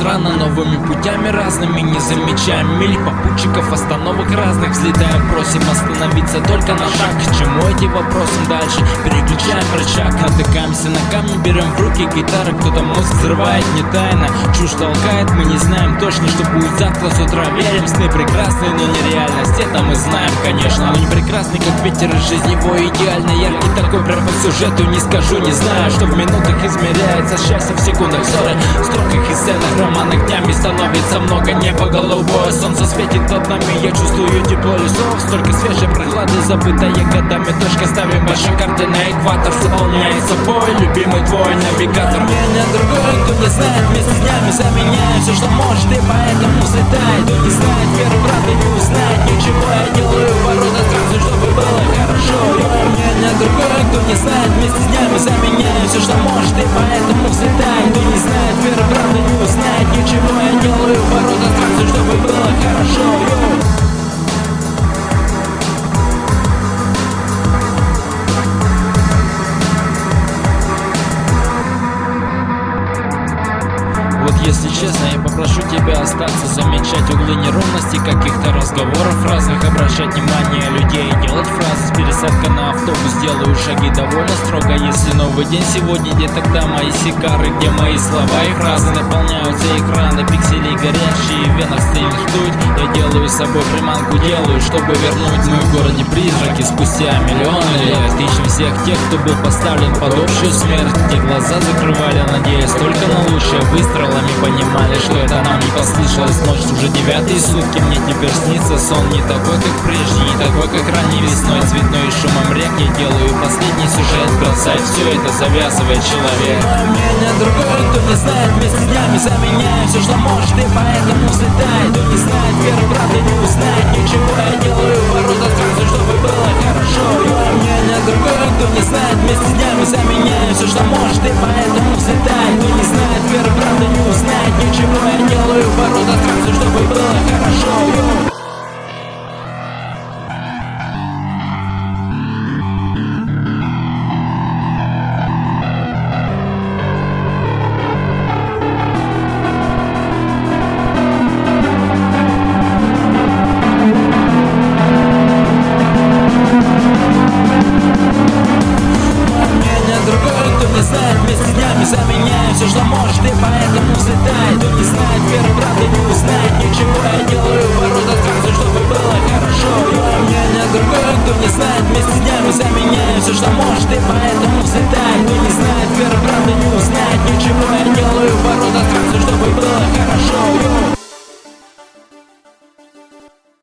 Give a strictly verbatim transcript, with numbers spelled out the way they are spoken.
странно, новыми путями разными не замечаем миль, попутчиков, остановок разных взлетаем, просим остановиться только на шаг. К чему эти вопросы дальше? Переключаем рычаг, натыкаемся на камни, берем в руки гитары, кто-то мозг взрывает, не тайно, чушь толкает, мы не знаем точно, что будет завтра с утра. Верим, сны прекрасные, но нереальность, это мы знаем, конечно, но не прекрасный, как ветер из жизни, его идеально яркий такой, прям по сюжету не скажу, не знаю, что в минутах измеряется счастье в секундах, ссоры, в строках и сценах, романах днями становится много, небо голубое, солнце светит над нами, я чувствую тепло лесов, столько свежей прохлады, забытая годами точка, ставим большие карты на экватор, заполняется бой, любимый твой навигатор. Меня другой, кто не знает, вместе с днями заменяет все, что может, и поэтому взлетает. Кто не знает веру, правды не узнает, ничего я делаю, ворота сразу, чтобы было хорошо. Меня другой, кто не знает, вместе с днями заменяет все, что может, и поэтому взлетает. Кто не знает веру, правды не узнает, ничего я делаю, ворота сразу, чтобы было хорошо. Вот если честно, я попрошу тебя остаться, замечать углы неровности каких-то разговоров разных, обращать внимание людей, делать фразы с пересадка на автобус, делаю шаги довольно строго. Если новый день сегодня, где тогда мои сигары, где мои слова и фразы наполняются экраны, пикселей горящие, в венах стынет ртуть. Я делаю с собой приманку, делаю, чтобы вернуть мы в городе призраки. Спустя миллионы лет ищем всех тех, кто был поставлен под общую смерть, где глаза закрывали, надеясь только на лучшее, выстрелами понимали, что это нам не послышалось. Ночь уже девятые сутки, мне теперь снится сон не такой, как прежде, не такой, как ранней весной, цветной шумом рек. Я делаю последний сюжет, бросай все это, завязывает человек. Меня другой, кто не знает, вместе с днями заменяет все, что может, и поэтому взлетает. Кто не знает веру, правды не узнает, ничего я делаю, ворота сразу, чтобы было хорошо. Меня другой, кто не знает, вместе с днями заменяет все, что может, и поэтому взлетает. Кто не знает веру, правды не узнает, ничего я делаю, ворота сразу, чтобы было хорошо. Заменяю все, что может, и поэтому взлетает. Кто не знает веру, правды не узнает, ничего я делаю, ворота сразу, чтобы было хорошо. Мнение другое, кто не знает, вместе с днями заменяю все, что может, и поэтому